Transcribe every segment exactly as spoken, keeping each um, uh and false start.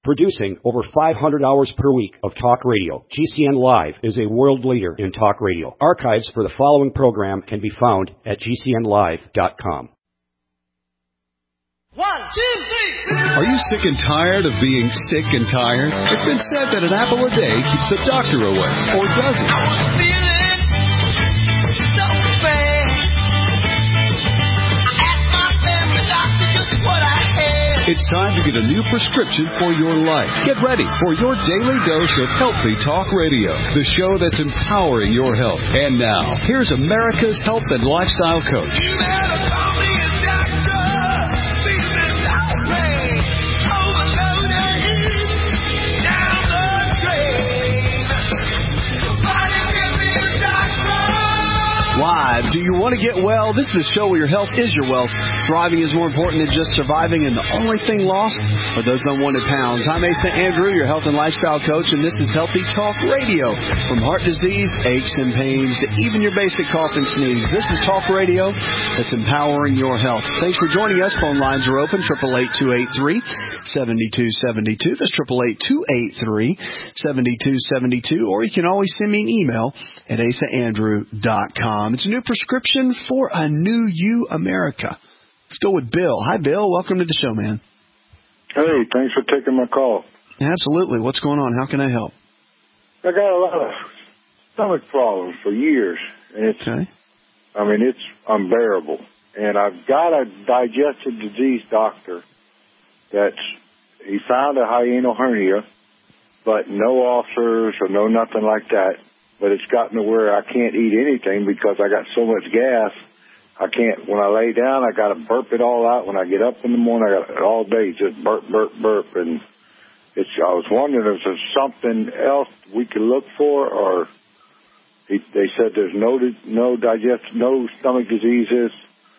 Producing over five hundred hours per week of talk radio, G C N Live is a world leader in talk radio. Archives for the following program can be found at G C N live dot com. One, two, three. Are you sick and tired of being sick and tired? It's been said that an apple a day keeps the doctor away. Or does it? I was feeling so bad. I asked my family doctor just what I had. It's time to get a new prescription for your life. Get ready for your daily dose of Healthy Talk Radio, the show that's empowering your health. And now, here's America's health and lifestyle coach. You better call me a doctor. Live. Do you want to get well? This is the show where your health is your wealth. Thriving is more important than just surviving, and the only thing lost are those unwanted pounds. I'm Asa Andrew, your health and lifestyle coach, and this is Healthy Talk Radio. From heart disease, aches and pains, to even your basic cough and sneeze, this is Talk Radio that's empowering your health. Thanks for joining us. Phone lines are open, eight eight eight, two eight three, seven two seven two. That's eight eight eight, two eight three, seven two seven two. Or you can always send me an email at asa andrew dot com. It's a new prescription for a new you, America. Let's go with Bill. Hi, Bill. Welcome to the show, man. Hey, thanks for taking my call. Absolutely. What's going on? How can I help? I got a lot of stomach problems for years. And it's, okay. I mean, it's unbearable. And I've got a digestive disease doctor that's, he found a hiatal hernia, but no ulcers or no nothing like that. But it's gotten to where I can't eat anything because I got so much gas. I can't, when I lay down, I got to burp it all out. When I get up in the morning, I got it all day, just burp, burp, burp. And it's, I was wondering if there's something else we could look for, or he, they said there's no, no digest, no stomach diseases.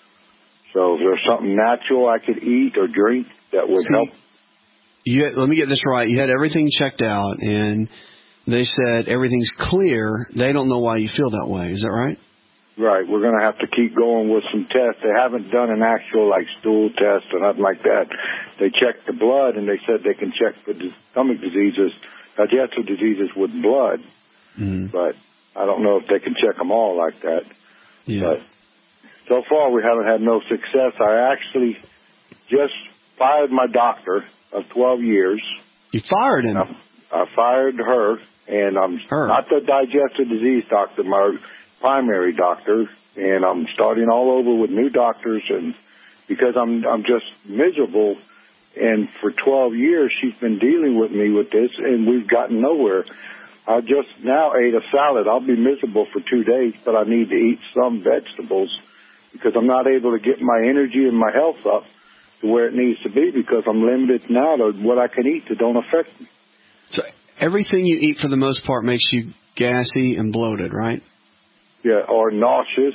So is there something natural I could eat or drink that would See, help? You had, let me get this right. You had everything checked out, and they said everything's clear. They don't know why you feel that way. Is that right? Right. We're going to have to keep going with some tests. They haven't done an actual, like, stool test or nothing like that. They checked the blood, and they said they can check for stomach diseases, digestive diseases with blood. Mm. But I don't know if they can check them all like that. Yeah. But so far, we haven't had no success. I actually just fired my doctor of twelve years. You fired him? I, I fired her. And I'm Her. not the digestive disease doctor, my primary doctor, and I'm starting all over with new doctors, and because I'm I'm just miserable. And for twelve years, she's been dealing with me with this, and we've gotten nowhere. I just now ate a salad. I'll be miserable for two days, but I need to eat some vegetables because I'm not able to get my energy and my health up to where it needs to be because I'm limited now to what I can eat that don't affect me. So everything you eat, for the most part, makes you gassy and bloated, right? Yeah, or nauseous,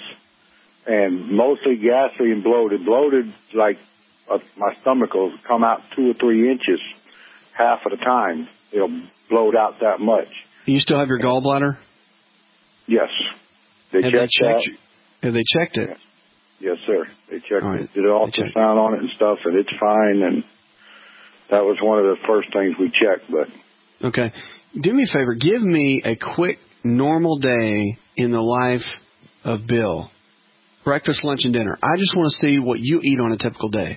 and mostly gassy and bloated. Bloated, like uh, my stomach will come out two or three inches half of the time. It'll bloat out that much. You still have your gallbladder? Yes. They have checked they checked that. You? Have they checked it? Yes, yes sir. They checked right. it. Did an ultrasound on it and stuff, and it's fine. And that was one of the first things we checked. But okay. Do me a favor. Give me a quick, normal day in the life of Bill. Breakfast, lunch, and dinner. I just want to see what you eat on a typical day.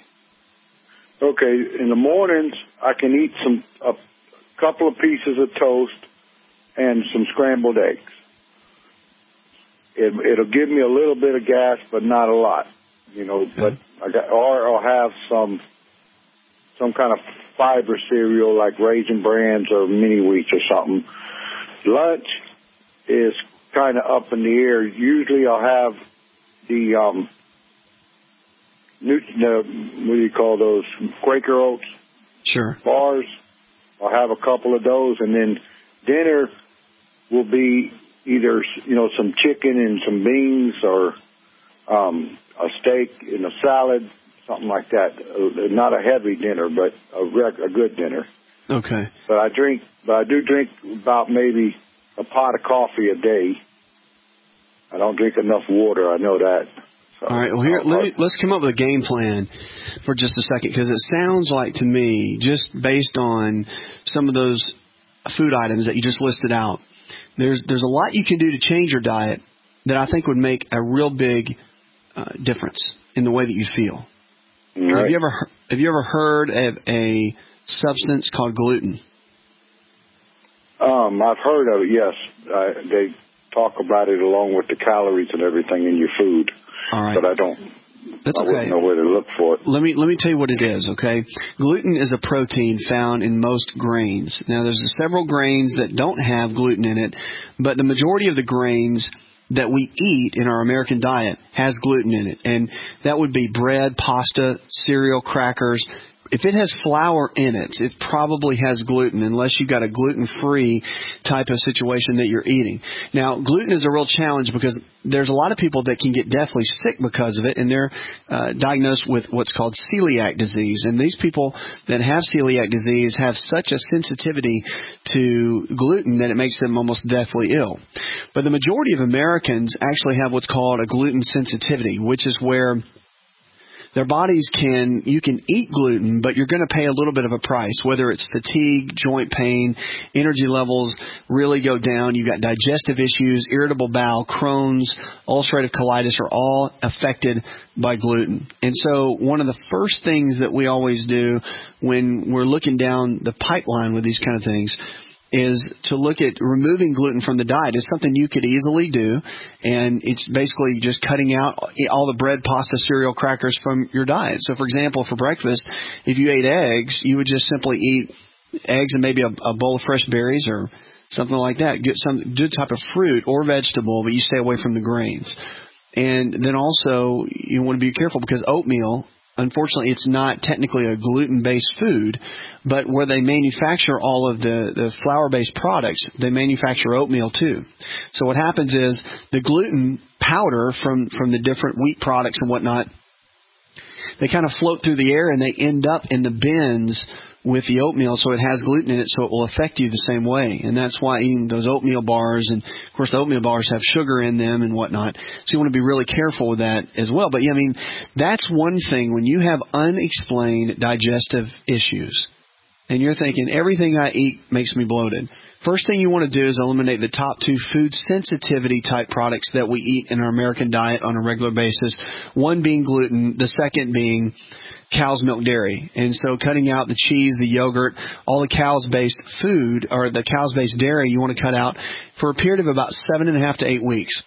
Okay. In the mornings, I can eat some a couple of pieces of toast and some scrambled eggs. It, it'll give me a little bit of gas, but not a lot. You know, okay. but I got, or I'll have some some kind of fiber cereal like Raisin Brans or Mini Wheats or something. Lunch is kind of up in the air. Usually I'll have the, um, new, the, what do you call those, Quaker Oats sure. bars. I'll have a couple of those, and then dinner will be either, you know, some chicken and some beans, or um, a steak and a salad, something like that. Uh, not a heavy dinner, but a, rec- a good dinner. Okay. But I drink, but I do drink about maybe a pot of coffee a day. I don't drink enough water, I know that. So, all right. Well, here, let me, let's come up with a game plan for just a second, because it sounds like to me, just based on some of those food items that you just listed out, there's there's a lot you can do to change your diet that I think would make a real big uh, difference in the way that you feel. Right. Have you ever have you ever heard of a substance called gluten? Um, I've heard of it. Yes, uh, they talk about it along with the calories and everything in your food. All right, but I don't. That's I okay. wouldn't know where to look for it. Let me let me tell you what it is. Okay, gluten is a protein found in most grains. Now, there's several grains that don't have gluten in it, but the majority of the grains that we eat in our American diet has gluten in it. And that would be bread, pasta, cereal, crackers. If it has flour in it, it probably has gluten, unless you've got a gluten-free type of situation that you're eating. Now, gluten is a real challenge because there's a lot of people that can get deathly sick because of it, and they're uh, diagnosed with what's called celiac disease. And these people that have celiac disease have such a sensitivity to gluten that it makes them almost deathly ill. But the majority of Americans actually have what's called a gluten sensitivity, which is where their bodies can, you can eat gluten, but you're going to pay a little bit of a price, whether it's fatigue, joint pain, energy levels really go down. You've got digestive issues, irritable bowel, Crohn's, ulcerative colitis are all affected by gluten. And so one of the first things that we always do when we're looking down the pipeline with these kind of things is to look at removing gluten from the diet. It's something you could easily do, and it's basically just cutting out all the bread, pasta, cereal, crackers from your diet. So, for example, for breakfast, if you ate eggs, you would just simply eat eggs and maybe a, a bowl of fresh berries or something like that. Get some good type of fruit or vegetable, but you stay away from the grains. And then also, you want to be careful because oatmeal, unfortunately, it's not technically a gluten-based food, but where they manufacture all of the, the flour-based products, they manufacture oatmeal too. So what happens is the gluten powder from, from the different wheat products and whatnot, they kind of float through the air and they end up in the bins with the oatmeal, so it has gluten in it, so it will affect you the same way. And that's why eating those oatmeal bars, and of course the oatmeal bars have sugar in them and whatnot, so you want to be really careful with that as well. But yeah, I mean, that's one thing when you have unexplained digestive issues, and you're thinking, everything I eat makes me bloated. First thing you want to do is eliminate the top two food sensitivity type products that we eat in our American diet on a regular basis, one being gluten, the second being cow's milk dairy. And so cutting out the cheese, the yogurt, all the cows-based food or the cows-based dairy you want to cut out for a period of about seven and a half to eight weeks.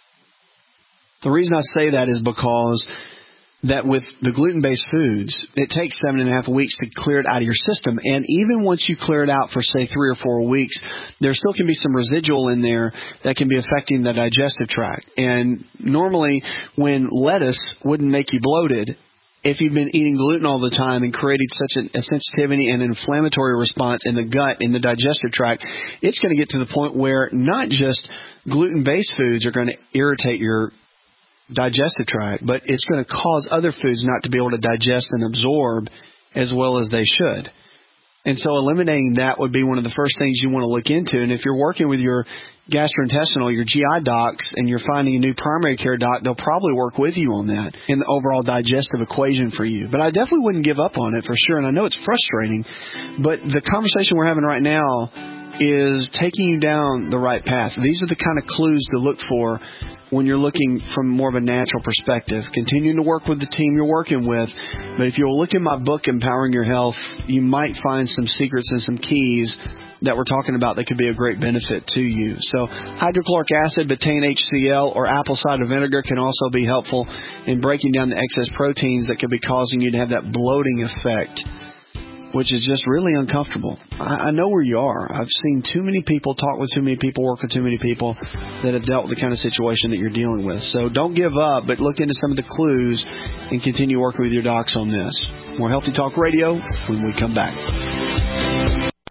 The reason I say that is because that with the gluten-based foods, it takes seven and a half weeks to clear it out of your system. And even once you clear it out for, say, three or four weeks, there still can be some residual in there that can be affecting the digestive tract. And normally when lettuce wouldn't make you bloated, if you've been eating gluten all the time and creating such an, a sensitivity and inflammatory response in the gut, in the digestive tract, it's going to get to the point where not just gluten-based foods are going to irritate your digestive tract, but it's going to cause other foods not to be able to digest and absorb as well as they should. And so eliminating that would be one of the first things you want to look into. And if you're working with your gastrointestinal, your G I docs, and you're finding a new primary care doc, they'll probably work with you on that in the overall digestive equation for you. But I definitely wouldn't give up on it for sure. And I know it's frustrating, but the conversation we're having right now is taking you down the right path. These are the kind of clues to look for when you're looking from more of a natural perspective. Continuing to work with the team you're working with. But if you'll look in my book, Empowering Your Health, you might find some secrets and some keys that we're talking about that could be a great benefit to you. So hydrochloric acid, betaine H C l, or apple cider vinegar can also be helpful in breaking down the excess proteins that could be causing you to have that bloating effect, which is just really uncomfortable. I, I know where you are. I've seen too many people, talk with too many people, work with too many people that have dealt with the kind of situation that you're dealing with. So don't give up, but look into some of the clues and continue working with your docs on this. More Healthy Talk Radio when we come back.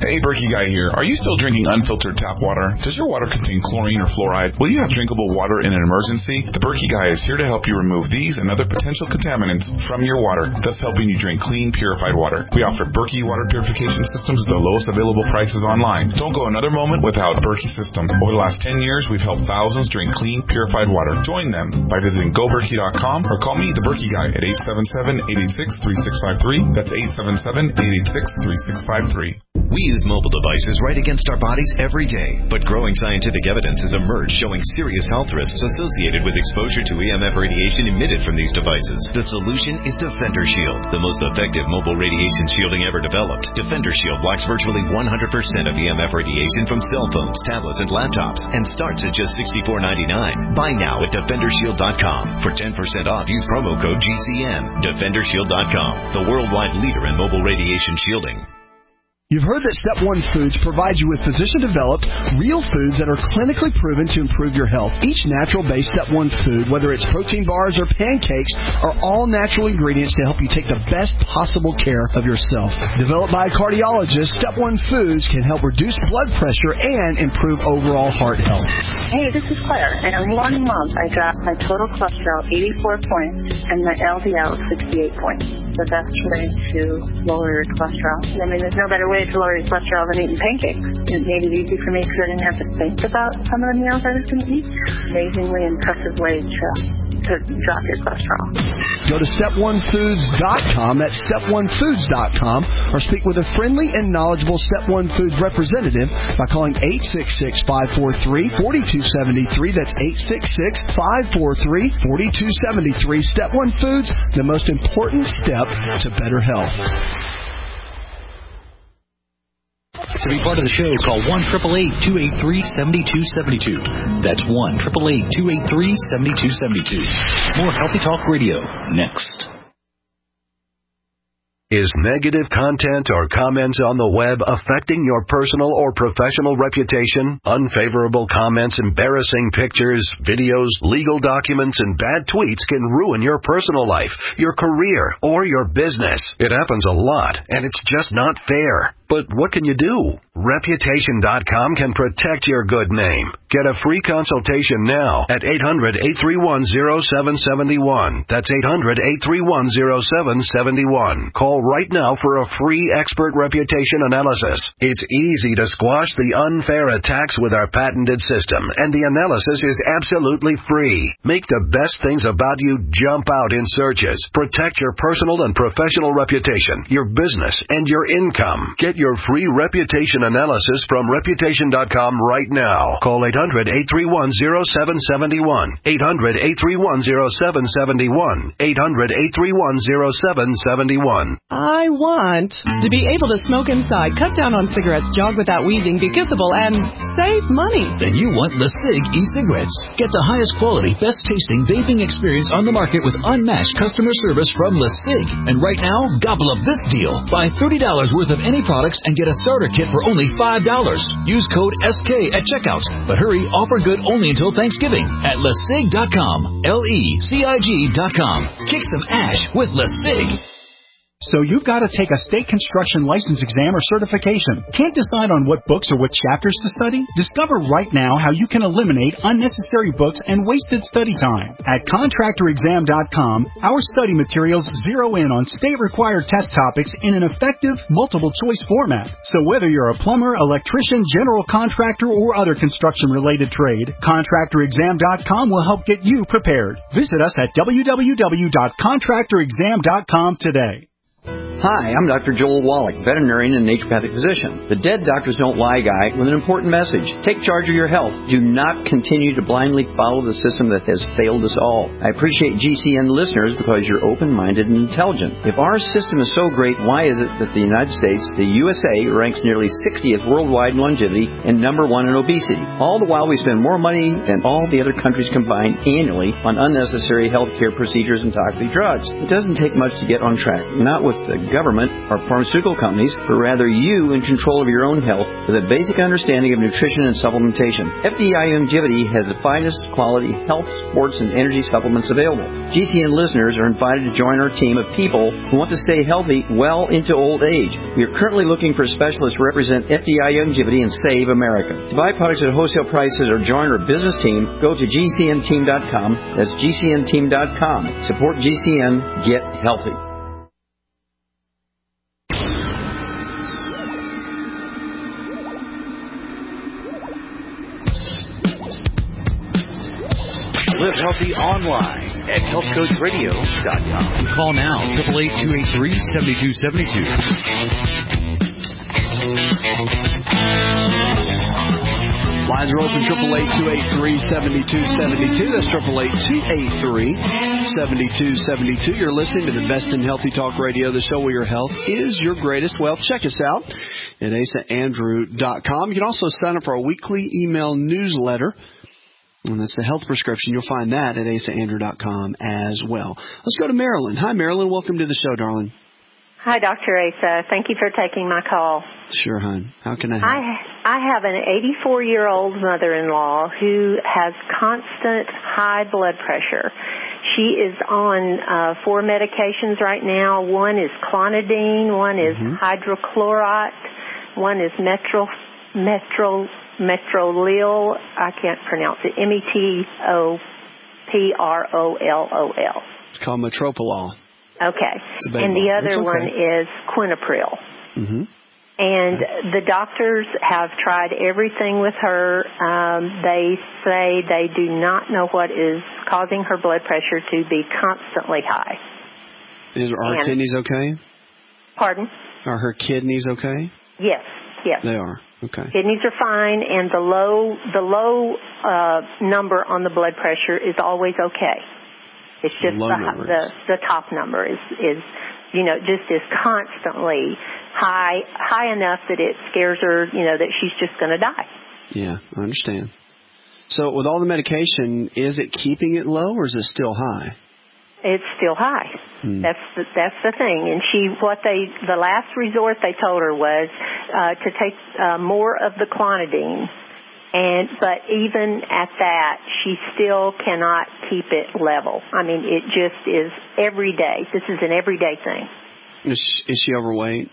Hey, Berkey Guy here. Are you still drinking unfiltered tap water? Does your water contain chlorine or fluoride? Will you have drinkable water in an emergency? The Berkey Guy is here to help you remove these and other potential contaminants from your water, thus helping you drink clean, purified water. We offer Berkey water purification systems at the lowest available prices online. Don't go another moment without Berkey system. Over the last ten years, we've helped thousands drink clean, purified water. Join them by visiting go berkey dot com or call me, the Berkey Guy, at eight seven seven, eight eight six, three six five three. That's eight seven seven, eight eight six, three six five three. We use mobile devices right against our bodies every day, but growing scientific evidence has emerged showing serious health risks associated with exposure to E M F radiation emitted from these devices. The solution is Defender Shield, the most effective mobile radiation shielding ever developed. Defender Shield blocks virtually one hundred percent of E M F radiation from cell phones, tablets, and laptops, and starts at just sixty-four ninety-nine. Buy now at defender shield dot com. For ten percent off, use promo code G C N. defender shield dot com, the worldwide leader in mobile radiation shielding. You've heard that Step one Foods provides you with physician-developed, real foods that are clinically proven to improve your health. Each natural-based Step one food, whether it's protein bars or pancakes, are all natural ingredients to help you take the best possible care of yourself. Developed by a cardiologist, Step one Foods can help reduce blood pressure and improve overall heart health. Hey, this is Claire. In one month, I dropped my total cholesterol eighty-four points and my L D L sixty-eight points. The best way to lower your cholesterol. I mean, there's no better way to lower your cholesterol than eating pancakes. It made it easy for me because I didn't have to think about some of the meals I was going to eat. Amazingly impressive way to, to drop your cholesterol. Go to step one foods dot com. That's step one foods dot com. Or speak with a friendly and knowledgeable Step one Foods representative by calling eight six six, five four three, four two seven three. That's eight six six, five four three, four two seven three. Step one Foods, the most important step to better health. To be part of the show, call one eight eight eight, two eight three, seven two seven two. That's one eight eight eight, two eight three, seven two seven two. More Healthy Talk Radio next. Is negative content or comments on the web affecting your personal or professional reputation? Unfavorable comments, embarrassing pictures, videos, legal documents, and bad tweets can ruin your personal life, your career, or your business. It happens a lot, and it's just not fair. But what can you do? Reputation dot com can protect your good name. Get a free consultation now at eight hundred, eight three one, zero seven seven one. That's eight hundred, eight three one, zero seven seven one. Call right now for a free expert reputation analysis. It's easy to squash the unfair attacks with our patented system, and the analysis is absolutely free. Make the best things about you jump out in searches. Protect your personal and professional reputation, your business, and your income. Get your free reputation analysis from reputation dot com right now. Call eight hundred, eight three one, zero seven seven one. eight hundred, eight three one, zero seven seven one. eight hundred, eight three one, zero seven seven one. I want to be able to smoke inside, cut down on cigarettes, jog without wheezing, be kissable, and save money. Then you want LeSig e-cigarettes. Get the highest quality, best tasting vaping experience on the market with unmatched customer service from LeSig. And right now, gobble up this deal. Buy thirty dollars worth of any products and get a starter kit for only five dollars. Use code S K at checkout. But hurry, offer good only until Thanksgiving at lesig dot com. L E C I G dot com. Kick some ash with LeSig. So you've got to take a state construction license exam or certification. Can't decide on what books or what chapters to study? Discover right now how you can eliminate unnecessary books and wasted study time. At contractor exam dot com, our study materials zero in on state-required test topics in an effective, multiple-choice format. So whether you're a plumber, electrician, general contractor, or other construction-related trade, contractor exam dot com will help get you prepared. Visit us at w w w dot contractor exam dot com today. Hi, I'm Doctor Joel Wallach, veterinarian and naturopathic physician. The Dead Doctors Don't Lie guy with an important message. Take charge of your health. Do not continue to blindly follow the system that has failed us all. I appreciate G C N listeners because you're open-minded and intelligent. If our system is so great, why is it that the United States, the U S A, ranks nearly sixtieth worldwide in longevity and number one in obesity? All the while we spend more money than all the other countries combined annually on unnecessary health care procedures and toxic drugs. It doesn't take much to get on track, not with the government or pharmaceutical companies, but rather you in control of your own health with a basic understanding of nutrition and supplementation. F D I Longevity has the finest quality health, sports, and energy supplements available. G C N listeners are invited to join our team of people who want to stay healthy well into old age. We are currently looking for specialists to represent F D I Longevity and Save America. To buy products at wholesale prices or join our business team, go to G C N team dot com. That's G C N team dot com. Support G C N. Get healthy. Live healthy online at health coach radio dot com. Call now, eight eight eight, two eight three, seven two seven two. Lines are open, eight eight eight, two eight three, seven two seven two. That's eight eight eight, two eight three, seven two seven two. You're listening to the best in healthy talk radio, the show where your health is your greatest wealth. Check us out at asa andrew dot com. You can also sign up for our weekly email newsletter, and that's the health prescription. You'll find that at asa andrew dot com as well. Let's go to Marilyn. Hi, Marilyn. Welcome to the show, darling. Hi, Doctor Asa. Thank you for taking my call. Sure, hon. How can I help? I, I have an eighty-four-year-old mother-in-law who has constant high blood pressure. She is on uh, four medications right now. One is clonidine, one is mm-hmm. hydrochloride, one is metro, metro, metrolil. I can't pronounce it. M E T O P R O L O L. It's called metropolol. Okay. And the other okay. one is quinapril. Mm-hmm. And the doctors have tried everything with her. Um, they say they do not know what is causing her blood pressure to be constantly high. Is, are and, her kidneys okay? Pardon? Are her kidneys okay? Yes, yes. They are. Okay. Kidneys are fine, and the low the low uh, number on the blood pressure is always okay. It's just the, the the top number is, is, you know, just is constantly high, high enough that it scares her, you know, that she's just going to die. Yeah, I understand. So with all the medication, is it keeping it low or is it still high? It's still high. Hmm. That's the, that's the thing. And she, what they, the last resort they told her was uh, to take uh, more of the clonidine. And but even at that, she still cannot keep it level. I mean, it just is every day. This is an everyday thing. Is she, is she overweight?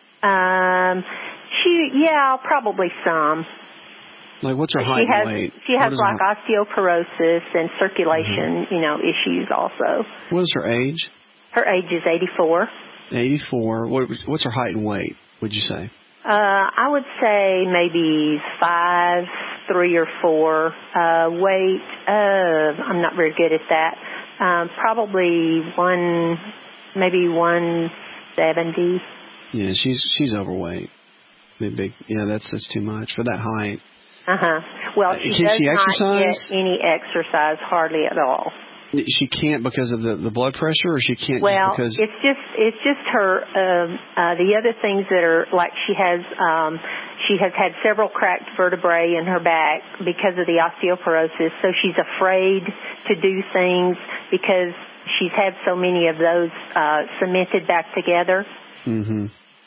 Um, she yeah, probably some. Like, what's her height she has, and weight? She has like her... osteoporosis and circulation, mm-hmm. you know, issues also. What is her age? Her age is eighty-four. eighty-four. What, what's her height and weight, would you say? Uh, I would say maybe five, three or four. Uh, weight, uh, I'm not very good at that. Um, probably one, maybe one seventy. Yeah, she's she's overweight. Big, big. Yeah, that's that's too much for that height. Uh huh. Well, she Can does she exercise? not get any exercise, hardly at all. She can't because of the, the blood pressure, or she can't well, just because... it's just it's just her, um, uh, the other things that are, like she has, um, she has had several cracked vertebrae in her back because of the osteoporosis, so she's afraid to do things because she's had so many of those uh, cemented back together. Mm-hmm.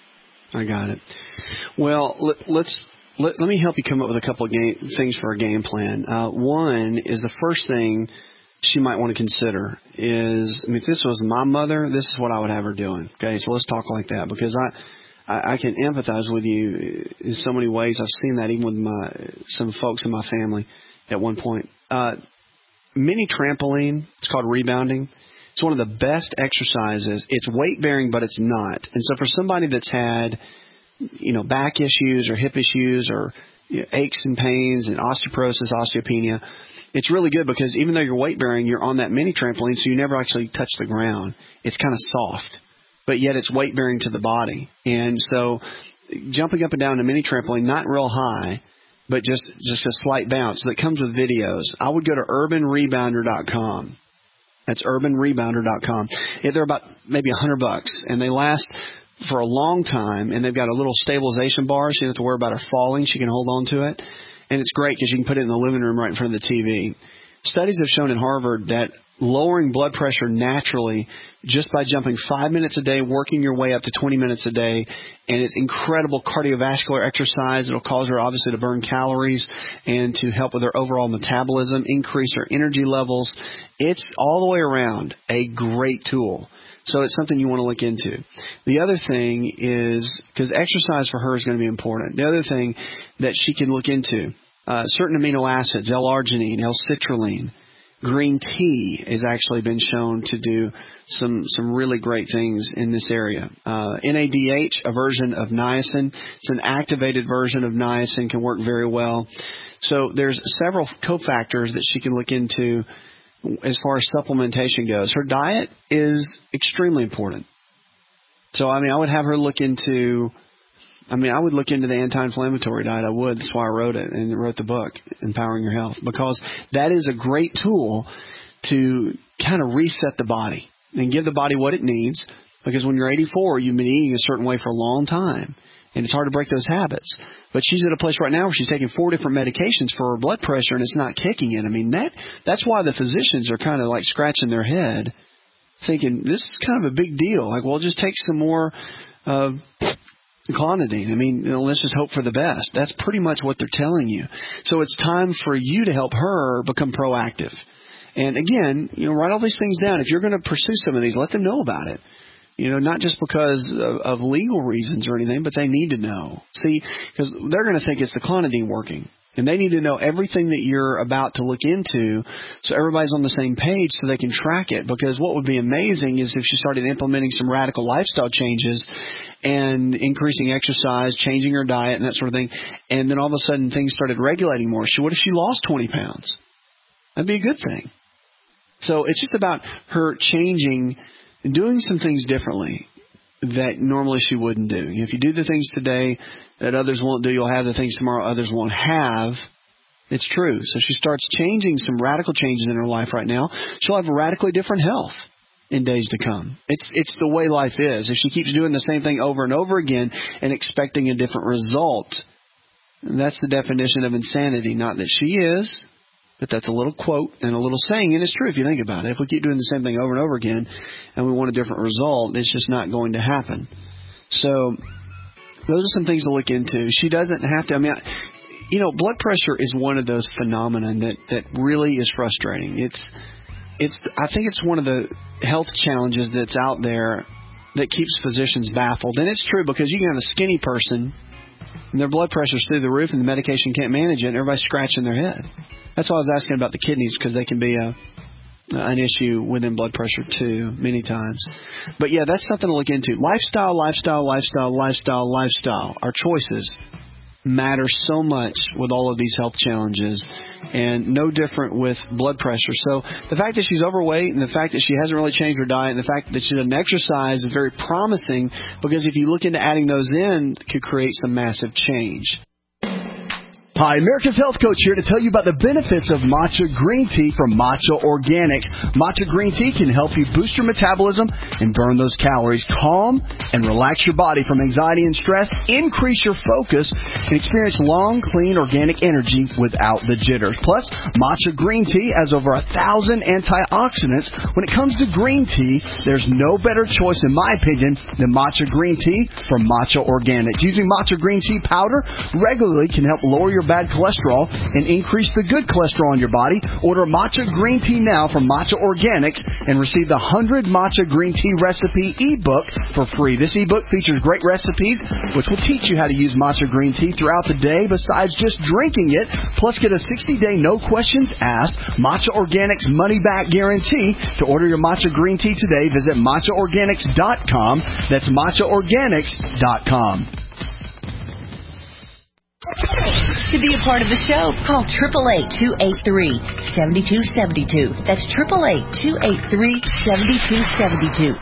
I got it. Well, let, let's... Let, let me help you come up with a couple of game, things for a game plan. Uh, one is the first thing she might want to consider is, I mean, if this was my mother, this is what I would have her doing. Okay, so let's talk like that because I, I, I can empathize with you in so many ways. I've seen that even with my some folks in my family at one point. Uh, mini trampoline, it's called rebounding. It's one of the best exercises. It's weight bearing, but it's not. And so for somebody that's had, you know, back issues or hip issues or you know, aches and pains and osteoporosis, osteopenia, it's really good because even though you're weight bearing, you're on that mini trampoline, so you never actually touch the ground. It's kind of soft, but yet it's weight bearing to the body. And so jumping up and down a mini trampoline, not real high, but just, just a slight bounce that comes with videos. I would go to urban rebounder dot com. That's urban rebounder dot com. They're about maybe a hundred bucks, and they last for a long time, and they've got a little stabilization bar, so you don't have to worry about her falling. She can hold on to it. And it's great because you can put it in the living room right in front of the T V. Studies have shown in Harvard that lowering blood pressure naturally just by jumping five minutes a day, working your way up to twenty minutes a day. And it's incredible cardiovascular exercise. It'll cause her, obviously, to burn calories and to help with her overall metabolism, increase her energy levels. It's all the way around a great tool. So it's something you want to look into. The other thing is, because exercise for her is going to be important, the other thing that she can look into, uh, certain amino acids, L-arginine, L-citrulline. Green tea has actually been shown to do some some really great things in this area. Uh, N A D H, a version of niacin, it's an activated version of niacin, can work very well. So there's several cofactors that she can look into as far as supplementation goes. Her diet is extremely important. So, I mean, I would have her look into... I mean, I would look into the anti-inflammatory diet. I would. That's why I wrote it and wrote the book, Empowering Your Health, because that is a great tool to kind of reset the body and give the body what it needs, because when you're eighty-four, you've been eating a certain way for a long time, and it's hard to break those habits. But she's at a place right now where she's taking four different medications for her blood pressure, and it's not kicking in. I mean, that that's why the physicians are kind of like scratching their head, thinking, this is kind of a big deal. Like, well, just take some more uh clonidine. I mean, you know, let's just hope for the best. That's pretty much what they're telling you. So it's time for you to help her become proactive. And again, you know, write all these things down. If you're going to pursue some of these, let them know about it. You know, not just because of, of legal reasons or anything, but they need to know. See, because they're going to think it's the clonidine working. And they need to know everything that you're about to look into so everybody's on the same page so they can track it. Because what would be amazing is if she started implementing some radical lifestyle changes and increasing exercise, changing her diet and that sort of thing, and then all of a sudden things started regulating more. So what if she lost twenty pounds? That'd be a good thing. So it's just about her changing, doing some things differently that normally she wouldn't do. If you do the things today that others won't do, you'll have the things tomorrow others won't have. It's true. So she starts changing some radical changes in her life right now. She'll have radically different health in days to come. It's it's the way life is. If she keeps doing the same thing over and over again and expecting a different result, that's the definition of insanity. Not that she is, but that's a little quote and a little saying, and it's true if you think about it. If we keep doing the same thing over and over again and we want a different result, it's just not going to happen. So those are some things to look into. She doesn't have to, I mean, you know, blood pressure is one of those phenomena that, that really is frustrating. It's, it's, I think it's one of the health challenges that's out there that keeps physicians baffled. And it's true because you can have a skinny person and their blood pressure's through the roof and the medication can't manage it and everybody's scratching their head. That's why I was asking about the kidneys, because they can be a, an issue within blood pressure too, many times. But yeah, that's something to look into. Lifestyle, lifestyle, lifestyle, lifestyle, lifestyle. Our choices matter so much with all of these health challenges, and no different with blood pressure. So the fact that she's overweight and the fact that she hasn't really changed her diet and the fact that she doesn't exercise is very promising, because if you look into adding those in, it could create some massive change. Hi, America's Health Coach here to tell you about the benefits of matcha green tea from Matcha Organics. Matcha green tea can help you boost your metabolism and burn those calories, calm and relax your body from anxiety and stress, increase your focus, and experience long, clean, organic energy without the jitters. Plus, matcha green tea has over a thousand antioxidants. When it comes to green tea, there's no better choice, in my opinion, than matcha green tea from Matcha Organics. Using matcha green tea powder regularly can help lower your bad cholesterol and increase the good cholesterol in your body. Order matcha green tea now from Matcha Organics and receive the one hundred Matcha Green Tea Recipe ebook for free. This ebook features great recipes which will teach you how to use matcha green tea throughout the day besides just drinking it. Plus, get a sixty-day no questions asked Matcha Organics money back guarantee. To order your matcha green tea today, visit matcha organics dot com. That's matcha organics dot com. To be a part of the show, call eight eight eight, two eight three, seven two seven two. That's eight eight eight, two eight three, seven two seven two.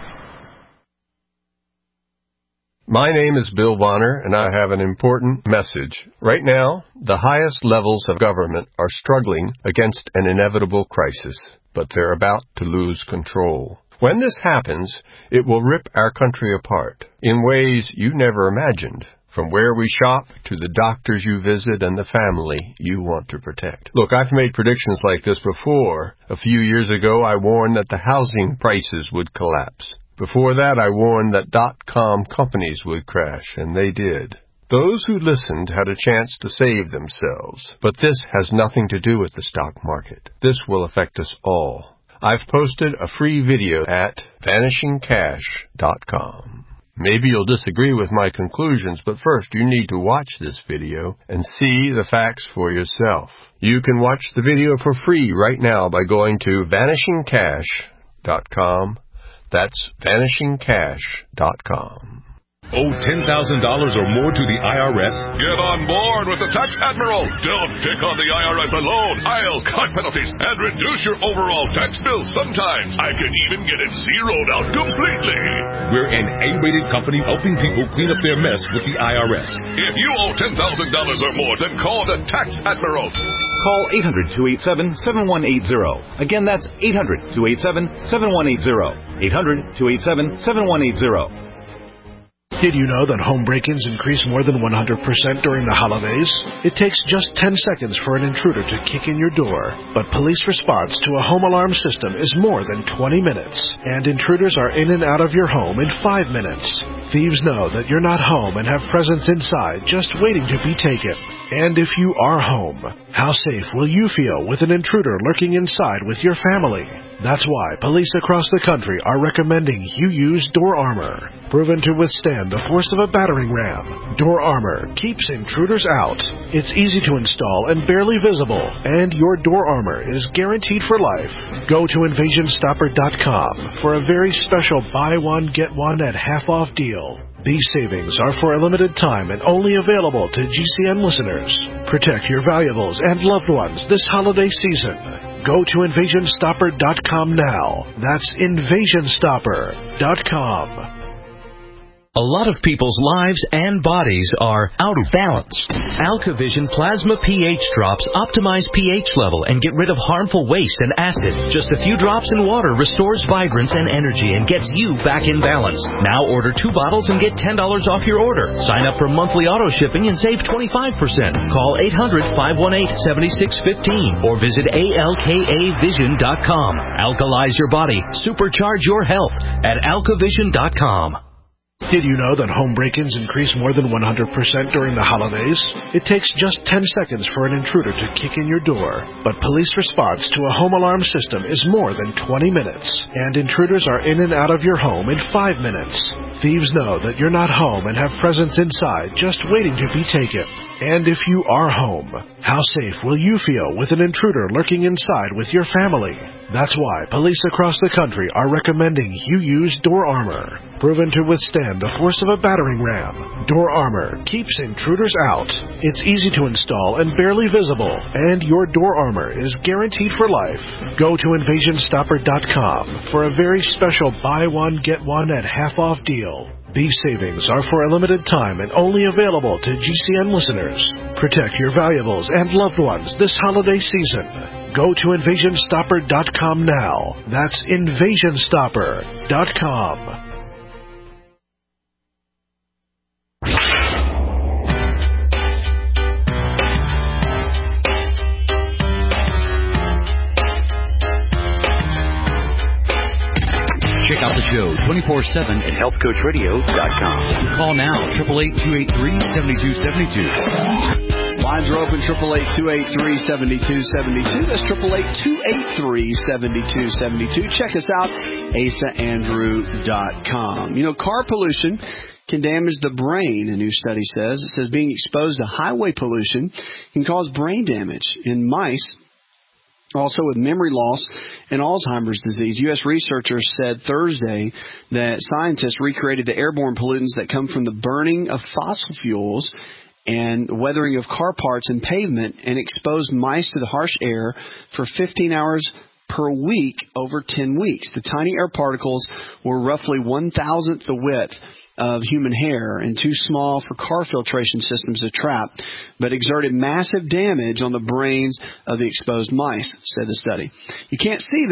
My name is Bill Bonner, and I have an important message. Right now, the highest levels of government are struggling against an inevitable crisis, but they're about to lose control. When this happens, it will rip our country apart in ways you never imagined. From where we shop to the doctors you visit and the family you want to protect. Look, I've made predictions like this before. A few years ago, I warned that the housing prices would collapse. Before that, I warned that dot-com companies would crash, and they did. Those who listened had a chance to save themselves. But this has nothing to do with the stock market. This will affect us all. I've posted a free video at vanishing cash dot com. Maybe you'll disagree with my conclusions, but first you need to watch this video and see the facts for yourself. You can watch the video for free right now by going to vanishing cash dot com. That's vanishing cash dot com. Owe ten thousand dollars or more to the I R S? Get on board with the Tax Admiral. Don't pick on the I R S alone. I'll cut penalties and reduce your overall tax bill. Sometimes I can even get it zeroed out completely. We're an A-rated company helping people clean up their mess with the I R S. If you owe ten thousand dollars or more, then call the Tax Admiral. Call eight hundred, two eight seven, seven one eight zero. Again, that's eight hundred, two eight seven, seven one eight zero. eight hundred, two eight seven, seven one eight zero. Did you know that home break-ins increase more than one hundred percent during the holidays? It takes just ten seconds for an intruder to kick in your door, but police response to a home alarm system is more than twenty minutes, and intruders are in and out of your home in five minutes. Thieves know that you're not home and have presents inside just waiting to be taken. And if you are home, how safe will you feel with an intruder lurking inside with your family? That's why police across the country are recommending you use Door Armor. Proven to withstand the force of a battering ram, Door Armor keeps intruders out. It's easy to install and barely visible, and your Door Armor is guaranteed for life. Go to invasion stopper dot com for a very special buy one, get one at half off deal. These savings are for a limited time and only available to G C N listeners. Protect your valuables and loved ones this holiday season. Go to invasion stopper dot com now. That's invasion stopper dot com. A lot of people's lives and bodies are out of balance. AlkaVision Plasma pH drops optimize pH level and get rid of harmful waste and acid. Just a few drops in water restores vibrance and energy and gets you back in balance. Now order two bottles and get ten dollars off your order. Sign up for monthly auto shipping and save twenty-five percent. Call eight hundred, five one eight, seven six one five or visit A L K A vision dot com. Alkalize your body. Supercharge your health at alka vision dot com. Did you know that home break-ins increase more than one hundred percent during the holidays? It takes just ten seconds for an intruder to kick in your door, but police response to a home alarm system is more than twenty minutes, and intruders are in and out of your home in five minutes. Thieves know that you're not home and have presents inside just waiting to be taken. And if you are home, how safe will you feel with an intruder lurking inside with your family? That's why police across the country are recommending you use Door Armor. Proven to withstand the force of a battering ram, Door Armor keeps intruders out. It's easy to install and barely visible, and your Door Armor is guaranteed for life. Go to invasion stopper dot com for a very special buy one, get one at half off deal. These savings are for a limited time and only available to G C N listeners. Protect your valuables and loved ones this holiday season. Go to invasion stopper dot com now. That's invasion stopper dot com. Check out the show twenty-four seven at health coach radio dot com. Call now, eight eight eight, two eight three, seven two seven two. Lines are open, eight eight eight, two eight three, seven two seven two. That's eight eight eight, two eight three, seven two seven two. Check us out, asa andrew dot com. You know, car pollution can damage the brain, a new study says. It says being exposed to highway pollution can cause brain damage in mice. Also with memory loss and Alzheimer's disease. U S researchers said Thursday that scientists recreated the airborne pollutants that come from the burning of fossil fuels and weathering of car parts and pavement and exposed mice to the harsh air for fifteen hours per week over ten weeks. The tiny air particles were roughly one thousandth the width of human hair and too small for car filtration systems to trap, but exerted massive damage on the brains of the exposed mice, said the study. You can't see them,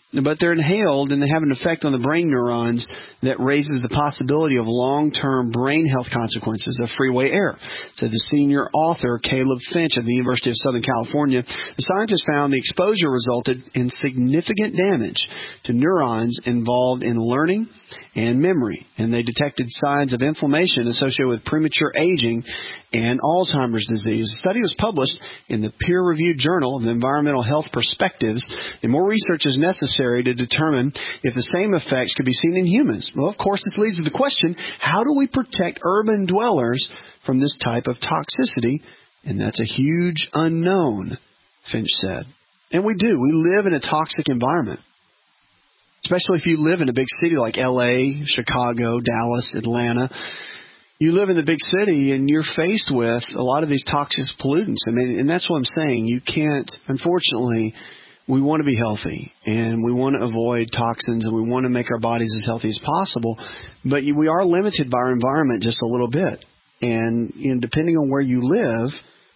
but they're inhaled and they have an effect on the brain neurons that raises the possibility of long-term brain health consequences of freeway air. So the senior author, Caleb Finch of the University of Southern California, the scientists found the exposure resulted in significant damage to neurons involved in learning and memory, and they detected signs of inflammation associated with premature aging and Alzheimer's disease. The study was published in the peer-reviewed Journal of Environmental Health Perspectives, and more research is necessary to determine if the same effects could be seen in humans. Well, of course, this leads to the question, how do we protect urban dwellers from this type of toxicity? And that's a huge unknown, Finch said. And we do. We live in a toxic environment. Especially if you live in a big city like L A, Chicago, Dallas, Atlanta. You live in the big city and you're faced with a lot of these toxic pollutants. I mean, and that's what I'm saying. You can't, unfortunately, we want to be healthy and we want to avoid toxins and we want to make our bodies as healthy as possible. But we are limited by our environment just a little bit. And you know, depending on where you live,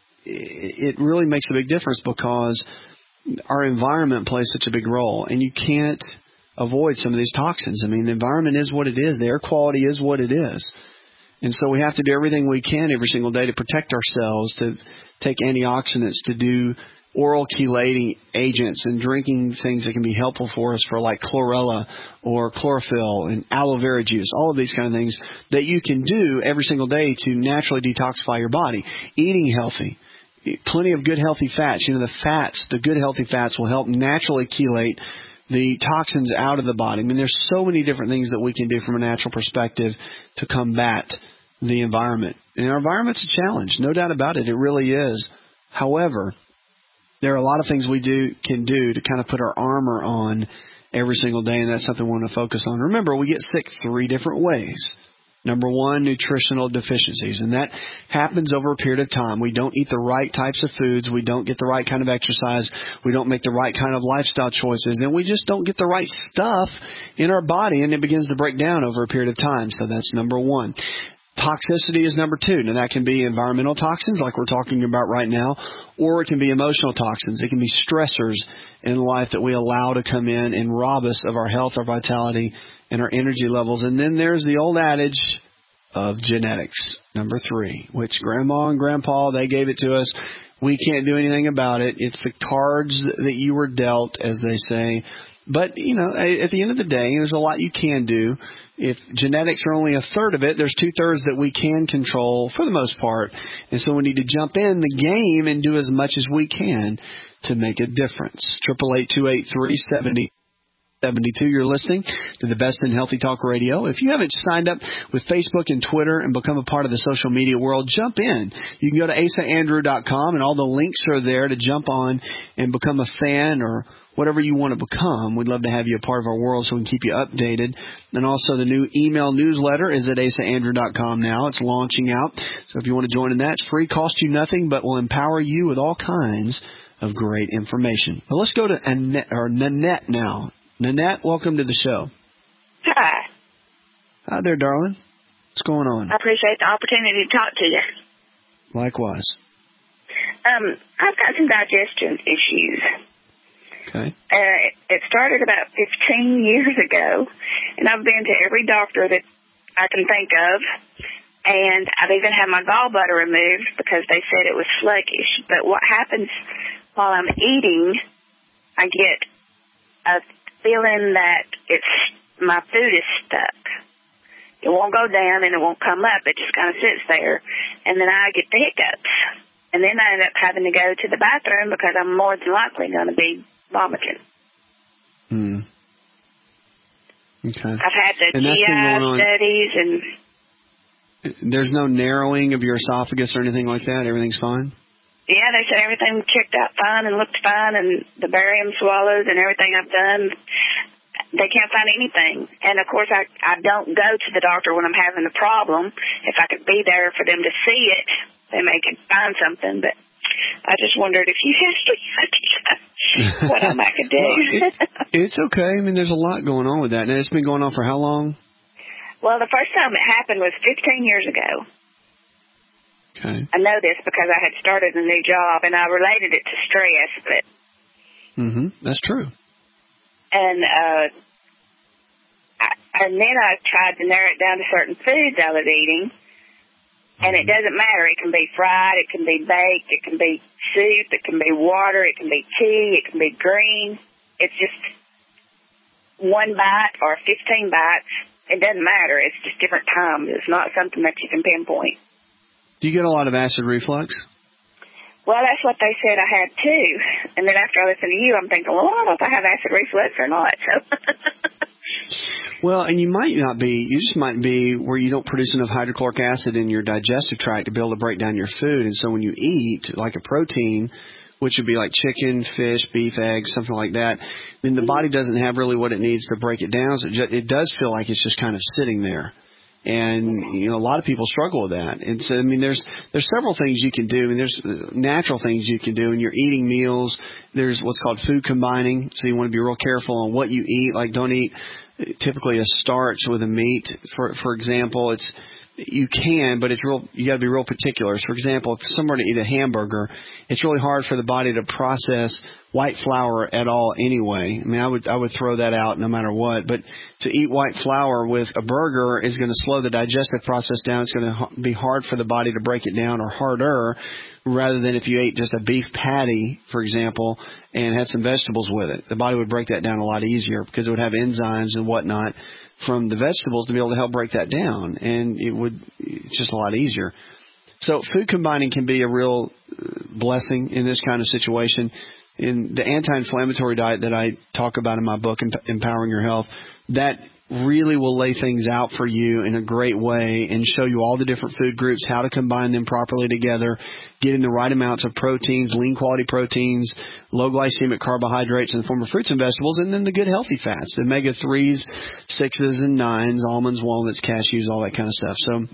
it really makes a big difference because our environment plays such a big role. And you can't avoid some of these toxins. I mean, the environment is what it is. The air quality is what it is. And so we have to do everything we can every single day to protect ourselves, to take antioxidants, to do oral chelating agents and drinking things that can be helpful for us for like chlorella or chlorophyll and aloe vera juice, all of these kind of things that you can do every single day to naturally detoxify your body. Eating healthy, plenty of good healthy fats. You know, the fats, the good healthy fats will help naturally chelate the toxins out of the body. I mean, there's so many different things that we can do from a natural perspective to combat the environment. And our environment's a challenge, no doubt about it. It really is. However, there are a lot of things we do can do to kind of put our armor on every single day, and that's something we want to focus on. Remember, we get sick three different ways. Number one, nutritional deficiencies, and that happens over a period of time. We don't eat the right types of foods. We don't get the right kind of exercise. We don't make the right kind of lifestyle choices, and we just don't get the right stuff in our body, and it begins to break down over a period of time. So that's number one. Toxicity is number two. Now, that can be environmental toxins like we're talking about right now, or it can be emotional toxins. It can be stressors in life that we allow to come in and rob us of our health, our vitality, and our energy levels. And then there's the old adage of genetics, number three, which Grandma and Grandpa, they gave it to us. We can't do anything about it. It's the cards that you were dealt, as they say. But, you know, at the end of the day, there's a lot you can do. If genetics are only a third of it, there's two-thirds that we can control for the most part. And so we need to jump in the game and do as much as we can to make a difference. eight eight eight, two eight three, seven zero seven two. You're listening to the Best in Healthy Talk Radio. If you haven't signed up with Facebook and Twitter and become a part of the social media world, jump in. You can go to asa andrew dot com, and all the links are there to jump on and become a fan or whatever you want to become. We'd love to have you a part of our world so we can keep you updated. And also the new email newsletter is at asa andrew dot com now. It's launching out. So if you want to join in that, it's free, cost you nothing, but will empower you with all kinds of great information. But let's go to Annette, or Nanette now. Nanette, welcome to the show. Hi. Hi there, darling. What's going on? I appreciate the opportunity to talk to you. Likewise. Um, I've got some digestion issues. Okay. Uh, it started about fifteen years ago, and I've been to every doctor that I can think of, and I've even had my gallbladder removed because they said it was sluggish. But what happens while I'm eating, I get a feeling that it's my food is stuck. It won't go down and it won't come up. It just kind of sits there, and then I get the hiccups. And then I end up having to go to the bathroom because I'm more than likely going to be vomiting. Hmm. Okay. I've had the and G I studies, and there's no narrowing of your esophagus or anything like that? Everything's fine? Yeah, they said everything checked out fine and looked fine, and the barium swallows and everything I've done, they can't find anything. And, of course, I, I don't go to the doctor when I'm having a problem. If I could be there for them to see it, they may could find something, but I just wondered if you had what I might could do. Well, it, it's okay. I mean, there's a lot going on with that. Now, it's been going on for how long? Well, the first time it happened was fifteen years ago. Okay. I know this because I had started a new job, and I related it to stress, but... Mm-hmm. That's true. And, uh, I, and then I tried to narrow it down to certain foods I was eating. And it doesn't matter. It can be fried, it can be baked, it can be soup, it can be water, it can be tea, it can be green. It's just one bite or fifteen bites. It doesn't matter. It's just different times. It's not something that you can pinpoint. Do you get a lot of acid reflux? Well, that's what they said I had too. And then after I listened to you, I'm thinking, well, I don't know if I have acid reflux or not. So. Well, and you might not be, you just might be where you don't produce enough hydrochloric acid in your digestive tract to be able to break down your food. And so when you eat, like a protein, which would be like chicken, fish, beef, eggs, something like that, then the body doesn't have really what it needs to break it down. So it, just, it does feel like it's just kind of sitting there. And, you know, a lot of people struggle with that. And so, I mean, there's there's several things you can do. I mean, there's natural things you can do. When you're eating meals, there's what's called food combining. So you want to be real careful on what you eat. Like, don't eat typically a starch with a meat. For for example, it's you can, but it's real. You got to be real particular. So, for example, if someone were to eat a hamburger, it's really hard for the body to process white flour at all anyway. I mean, I would I would throw that out no matter what. But to eat white flour with a burger is going to slow the digestive process down. It's going to be hard for the body to break it down, or harder, rather than if you ate just a beef patty, for example, and had some vegetables with it. The body would break that down a lot easier because it would have enzymes and whatnot from the vegetables to be able to help break that down, and it would it's just a lot easier. So food combining can be a real blessing in this kind of situation. In the anti-inflammatory diet that I talk about in my book, Empowering Your Health, that really will lay things out for you in a great way and show you all the different food groups, how to combine them properly together, getting the right amounts of proteins, lean quality proteins, low glycemic carbohydrates in the form of fruits and vegetables, and then the good healthy fats, the omega threes, sixes, and nines, almonds, walnuts, cashews, all that kind of stuff. So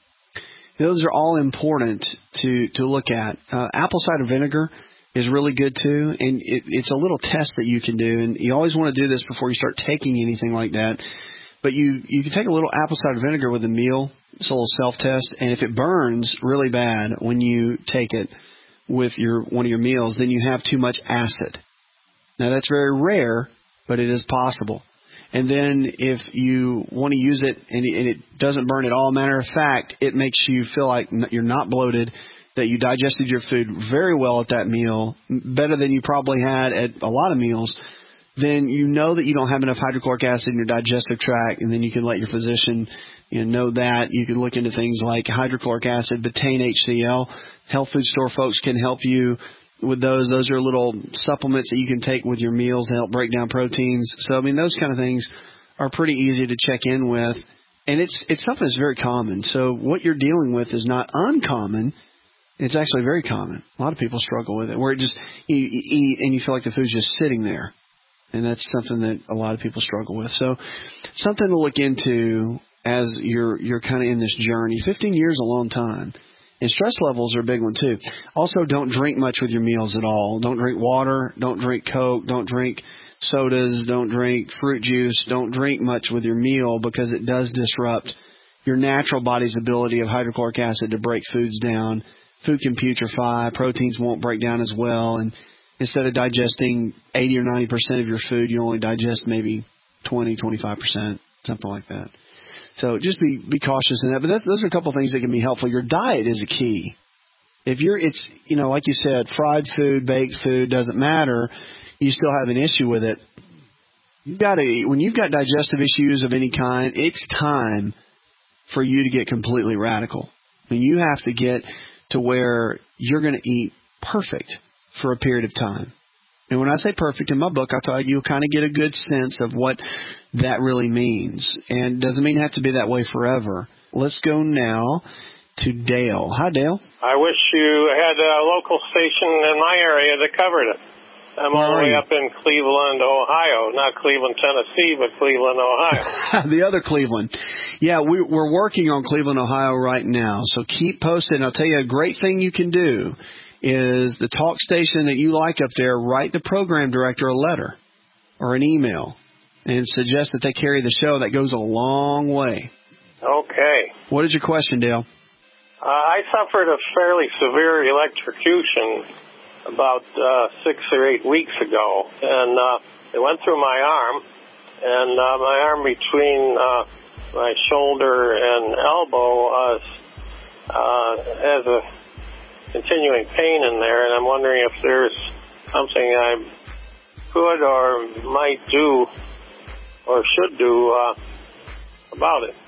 those are all important to, to look at. Uh, apple cider vinegar is really good too, and it, it's a little test that you can do, and you always want to do this before you start taking anything like that. But you, you can take a little apple cider vinegar with a meal. It's a little self-test, and if it burns really bad when you take it with your one of your meals, then you have too much acid. Now, that's very rare, but it is possible. And then if you want to use it and it, and it doesn't burn at all, matter of fact, it makes you feel like you're not bloated, that you digested your food very well at that meal, better than you probably had at a lot of meals, then you know that you don't have enough hydrochloric acid in your digestive tract, and then you can let your physician you know, know that. You can look into things like hydrochloric acid, betaine H C L. Health food store folks can help you with those. Those are little supplements that you can take with your meals to help break down proteins. So, I mean, those kind of things are pretty easy to check in with, and it's it's something that's very common. So what you're dealing with is not uncommon. It's actually very common. A lot of people struggle with it, where it just you, you eat and you feel like the food's just sitting there. And that's something that a lot of people struggle with. So something to look into as you're you're kind of in this journey. fifteen years is a long time. And stress levels are a big one, too. Also, don't drink much with your meals at all. Don't drink water. Don't drink Coke. Don't drink sodas. Don't drink fruit juice. Don't drink much with your meal, because it does disrupt your natural body's ability of hydrochloric acid to break foods down. Food can putrefy. Proteins won't break down as well. And instead of digesting eighty or ninety percent of your food, you only digest maybe twenty, twenty-five percent, something like that. So just be be cautious in that. But that, those are a couple of things that can be helpful. Your diet is a key. If you're, it's, you know, like you said, fried food, baked food, doesn't matter. You still have an issue with it. You've got to, when you've got digestive issues of any kind, it's time for you to get completely radical. I mean, you have to get to where you're going to eat perfect for a period of time. And when I say perfect in my book, I thought you'll kind of get a good sense of what that really means. And it doesn't mean it have to be that way forever. Let's go now to Dale. Hi, Dale. I wish you had a local station in my area that covered it. I'm all the way up in Cleveland, Ohio. Not Cleveland, Tennessee, but Cleveland, Ohio. The other Cleveland. Yeah, we, we're working on Cleveland, Ohio right now. So keep posted. And I'll tell you a great thing you can do is the talk station that you like up there, write the program director a letter or an email and suggest that they carry the show. That goes a long way. Okay. What is your question, Dale? Uh, I suffered a fairly severe electrocution about uh, six or eight weeks ago, and uh, it went through my arm, and uh, my arm between uh, my shoulder and elbow uh, uh, has a continuing pain in there, and I'm wondering if there's something I could or might do or should do uh, about it.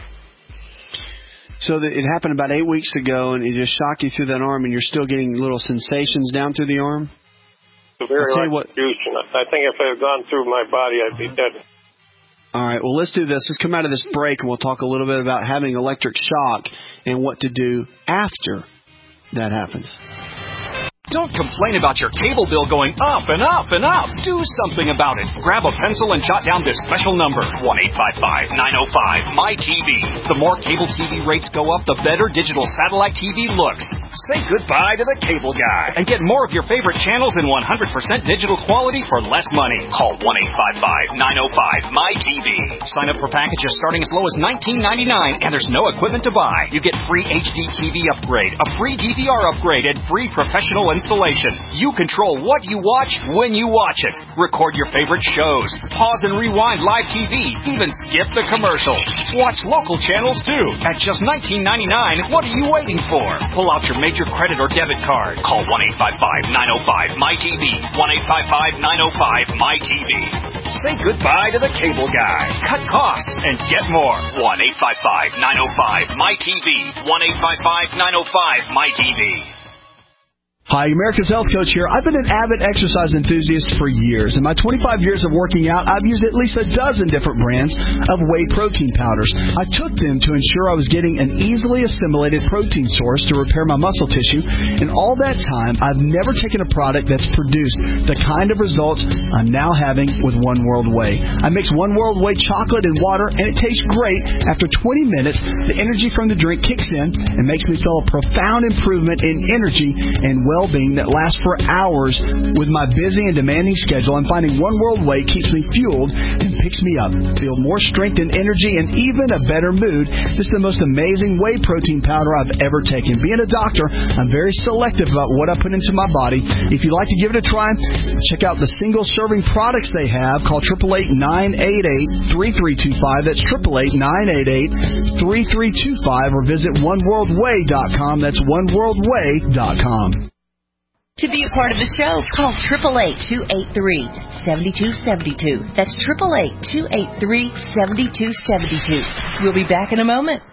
So that it happened about eight weeks ago, and it just shocked you through that arm, and you're still getting little sensations down through the arm? Severe electrocution. I think if it had gone through my body, I'd be dead. All right, well, let's do this. Let's come out of this break, and we'll talk a little bit about having electric shock and what to do after that happens. Don't complain about your cable bill going up and up and up. Do something about it. Grab a pencil and jot down this special number, one eight five five, nine oh five, M Y T V. The more cable T V rates go up, the better digital satellite T V looks. Say goodbye to the cable guy and get more of your favorite channels in one hundred percent digital quality for less money. Call one eight five five, nine oh five, M Y T V. Sign up for packages starting as low as nineteen ninety-nine, and there's no equipment to buy. You get free H D T V upgrade, a free D V R upgrade, and free professional installation. You control what you watch when you watch it. Record your favorite shows. Pause and rewind live T V. Even skip the commercials. Watch local channels too. At just nineteen ninety-nine, what are you waiting for? Pull out your major credit or debit card. Call one eight five five, nine oh five, M Y T V. one eight five five, nine oh five, M Y T V. Say goodbye to the cable guy. Cut costs and get more. one eight five five, nine oh five, M Y T V. one eight five five, nine oh five, M Y T V. Hi, America's Health Coach here. I've been an avid exercise enthusiast for years. In my twenty-five years of working out, I've used at least a dozen different brands of whey protein powders. I took them to ensure I was getting an easily assimilated protein source to repair my muscle tissue. And all that time, I've never taken a product that's produced the kind of results I'm now having with One World Whey. I mix One World Whey chocolate and water, and it tastes great. After twenty minutes, the energy from the drink kicks in and makes me feel a profound improvement in energy and well well-being that lasts for hours. With my busy and demanding schedule, I'm finding One World Whey keeps me fueled and picks me up. Feel more strength and energy and even a better mood. This is the most amazing whey protein powder I've ever taken. Being a doctor, I'm very selective about what I put into my body. If you'd like to give it a try, check out the single-serving products they have. Call eight eight eight, nine eight eight, three three two five. That's eight eight eight, nine eight eight, three three two five, or visit one world whey dot com. That's one world whey dot com. To be a part of the show, call eight eight eight, two eight three, seven two seven two. That's eight eight eight, two eight three, seven two seven two. We'll be back in a moment.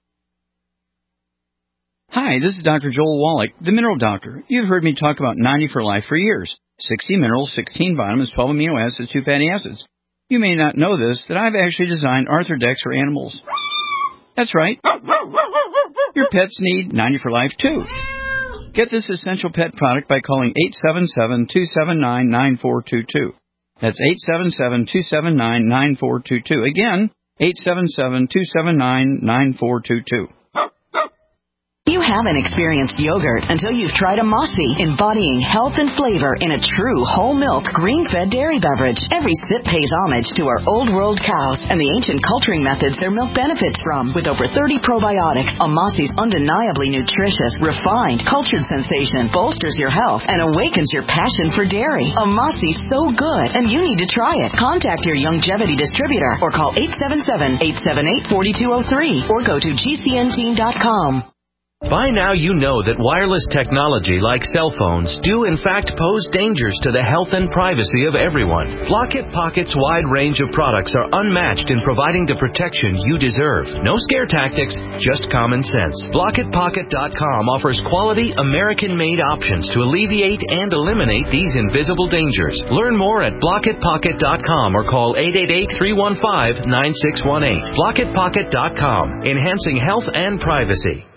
Hi, this is Doctor Joel Wallach, the Mineral Doctor. You've heard me talk about ninety for Life for years. sixty minerals, sixteen vitamins, twelve amino acids, two fatty acids. You may not know this, that I've actually designed Arthrodex for animals. That's right. Your pets need ninety for Life, too. Get this essential pet product by calling eight seven seven, two seven nine, nine four two two. That's eight seven seven, two seven nine, nine four two two. Again, eight seven seven, two seven nine, nine four two two. You haven't experienced yogurt until you've tried a Mossy, embodying health and flavor in a true whole milk, green-fed dairy beverage. Every sip pays homage to our old world cows and the ancient culturing methods their milk benefits from. With over thirty probiotics, a Mossy's undeniably nutritious, refined, cultured sensation bolsters your health and awakens your passion for dairy. A Mossy's so good, and you need to try it. Contact your Youngevity distributor or call eight seven seven, eight seven eight, four two zero three or go to G C N team dot com. By now you know that wireless technology like cell phones do in fact pose dangers to the health and privacy of everyone. Blockit Pocket's wide range of products are unmatched in providing the protection you deserve. No scare tactics, just common sense. Blockit Pocket dot com offers quality American-made options to alleviate and eliminate these invisible dangers. Learn more at Blockit Pocket dot com or call eight eight eight, three one five, nine six one eight. Blockit Pocket dot com, enhancing health and privacy.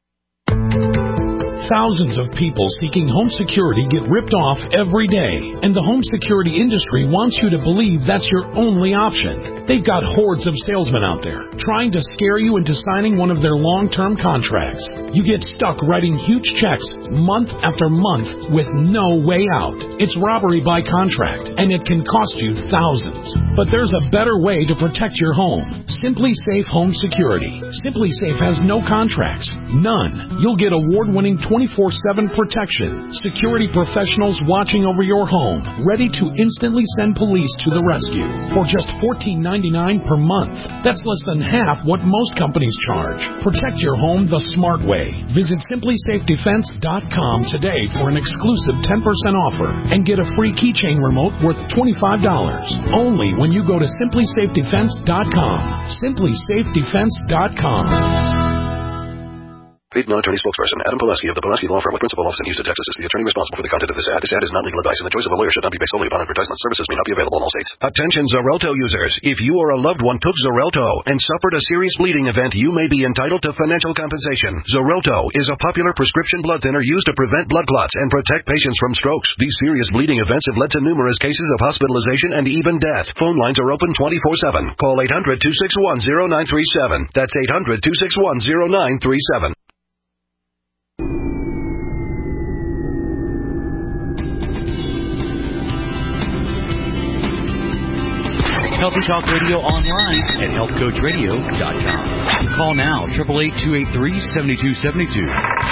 Thousands of people seeking home security get ripped off every day, and the home security industry wants you to believe that's your only option. They've got hordes of salesmen out there trying to scare you into signing one of their long-term contracts. You get stuck writing huge checks month after month with no way out. It's robbery by contract, and it can cost you thousands. But there's a better way to protect your home. Simply Safe Home Security. Simply Safe has no contracts. None. You'll get award-winning twenty-four seven protection, security professionals watching over your home, ready to instantly send police to the rescue for just fourteen ninety-nine per month. That's less than half what most companies charge. Protect your home the smart way. Visit simply safe defense dot com today for an exclusive ten percent offer and get a free keychain remote worth twenty-five dollars. Only when you go to simply safe defense dot com. simply safe defense dot com. Paid non-attorney spokesperson Adam Pulaski of the Pulaski Law Firm with principal office in Houston, Texas is the attorney responsible for the content of this ad. This ad is not legal advice, and the choice of a lawyer should not be based solely upon advertisement. Services may not be available in all states. Attention Xarelto users. If you or a loved one took Xarelto and suffered a serious bleeding event, you may be entitled to financial compensation. Xarelto is a popular prescription blood thinner used to prevent blood clots and protect patients from strokes. These serious bleeding events have led to numerous cases of hospitalization and even death. Phone lines are open twenty-four seven. Call eight hundred, two six one, zero nine three seven. That's eight hundred, two six one, zero nine three seven. Healthy Talk Radio online at health coach radio dot com. Call now, eight eight eight, two eight three, seven two seven two.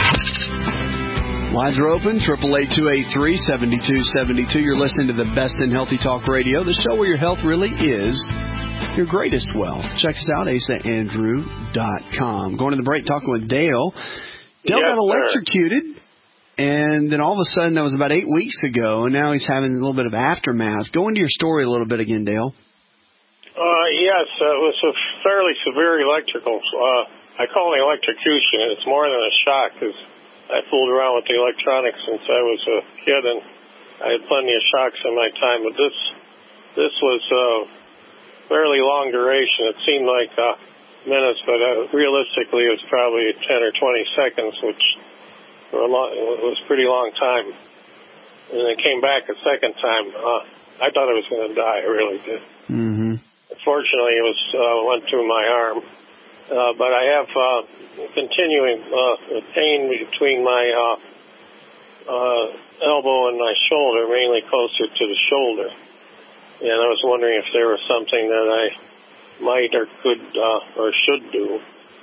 Lines are open, eight eight eight, two eight three, seven two seven two. You're listening to the best in Healthy Talk Radio, the show where your health really is your greatest wealth. Check us out, asa andrew dot com. Going to the break, talking with Dale. Dale yes, got electrocuted. Sir. And then all of a sudden, that was about eight weeks ago, and now he's having a little bit of aftermath. Go into your story a little bit again, Dale. Uh, yes, uh, it was a fairly severe electrical. Uh, I call it electrocution. It's more than a shock because I fooled around with the electronics since I was a kid, and I had plenty of shocks in my time. But this, this was uh, fairly long duration. It seemed like uh, minutes, but uh, realistically, it was probably ten or twenty seconds, which for a long, it was a pretty long time. And it came back a second time. Uh, I thought I was going to die. I really did. Mm-hmm. Fortunately, it was uh, went through my arm, uh, but I have uh, continuing uh, pain between my uh, uh, elbow and my shoulder, mainly closer to the shoulder. And I was wondering if there was something that I might or could uh, or should do.